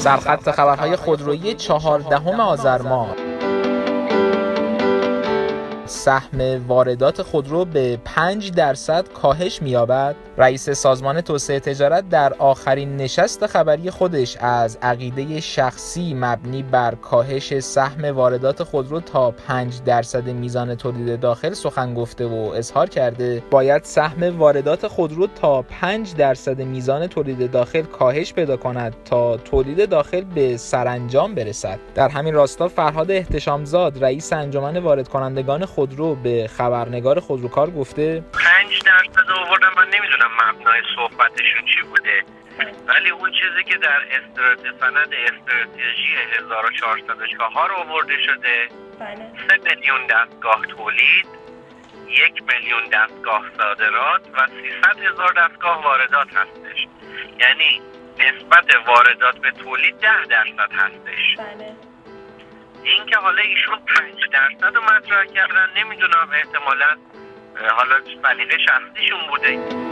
سرخط خبرهای خودرویی 14 آذر ماه: سهم واردات خودرو به 5% کاهش می‌یابد. رئیس سازمان توسعه تجارت در آخرین نشست خبری خودش از عقیده شخصی مبنی بر کاهش سهم واردات خودرو تا 5% میزان تولید داخل سخن گفته و اظهار کرده باید سهم واردات خودرو تا 5% میزان تولید داخل کاهش پیدا کند تا تولید داخل به سرانجام برسد. در همین راستا فرهاد احتشامزاد رئیس انجمن وارد کنندگان خودرو به خبرنگار خودروکار گفته 5% آوردن. من نمیدونم مبنای صحبتشون چی بوده، ولی اون چیزی که در سند استراتژی 1404 آورده شده 3 میلیون دستگاه تولید، 1 میلیون دستگاه صادرات و 300,000 دستگاه واردات هستش. یعنی نسبت واردات به تولید 10% هستش. این که حالا ایشون 5% رو مطرح کردن، نمیدونم، احتمالاً حالا سلیقه شخصیشون بوده.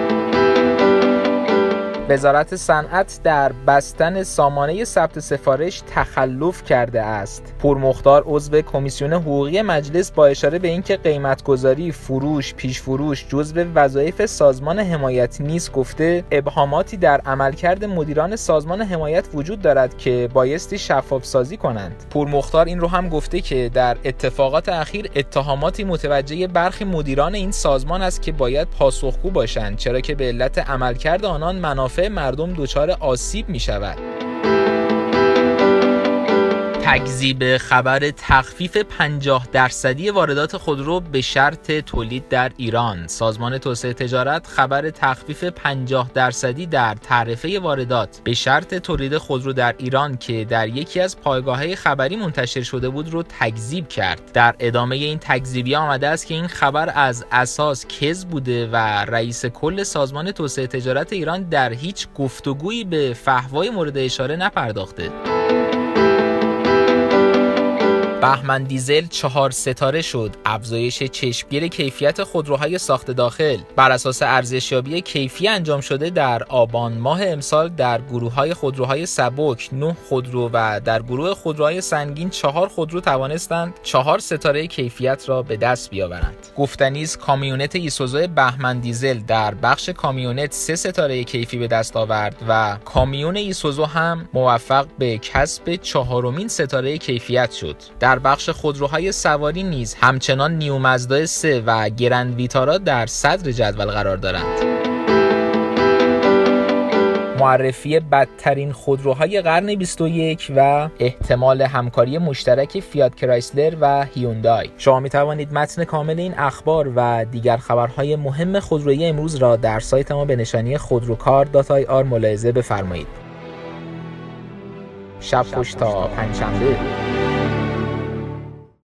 وزارت صنعت در بستن سامانه ثبت سفارش تخلف کرده است. پورمختار عضو کمیسیون حقوقی مجلس با اشاره به اینکه قیمت‌گذاری، فروش، پیش فروش جزو وظایف سازمان حمایت نیست گفته ابهاماتی در عملکرد مدیران سازمان حمایت وجود دارد که بایستی شفاف سازی کنند. پورمختار این رو هم گفته که در اتفاقات اخیر اتهاماتی متوجه برخی مدیران این سازمان است که باید پاسخگو باشند، چرا که به علت عملکرد آنان منافع مردم دچار آسیب می شود. تکذیب خبر تخفیف 50% واردات خودرو به شرط تولید در ایران. سازمان توسعه تجارت خبر تخفیف 50% در تعرفه واردات به شرط تولید خودرو در ایران که در یکی از پایگاه‌های خبری منتشر شده بود رو تکذیب کرد. در ادامه این تکذیبی آمده است که این خبر از اساس کذب بوده و رئیس کل سازمان توسعه تجارت ایران در هیچ گفتگویی به فحوای مورد اشاره نپرداخته. بهمن دیزل 4 ستاره شد. افزایش چشمگیر کیفیت خودروهای ساخت داخل بر اساس ارزشیابی کیفی انجام شده در آبان ماه امسال در گروه‌های خودروهای سبک 9 خودرو و در گروه خودروهای سنگین 4 خودرو توانستند 4 ستاره کیفیت را به دست بیاورند. گفتنی است کامیونت ایسوزو بهمن دیزل در بخش کامیونت 3 ستاره کیفی به دست آورد و کامیون ایسوزو هم موفق به کسب 4مین ستاره کیفیت شد. در بخش خودروهای سواری نیز همچنان نیو مازدا 3 و گرند ویتارا در صدر جدول قرار دارند. معرفی بدترین خودروهای قرن 21 و احتمال همکاری مشترک فیات کرایسلر و هیوندای. شما می توانید متن کامل این اخبار و دیگر خبرهای مهم خودرویی امروز را در سایت ما به نشانی خودروکار.ir ملاحظه بفرمایید. شب خوش تا پنجشنبه.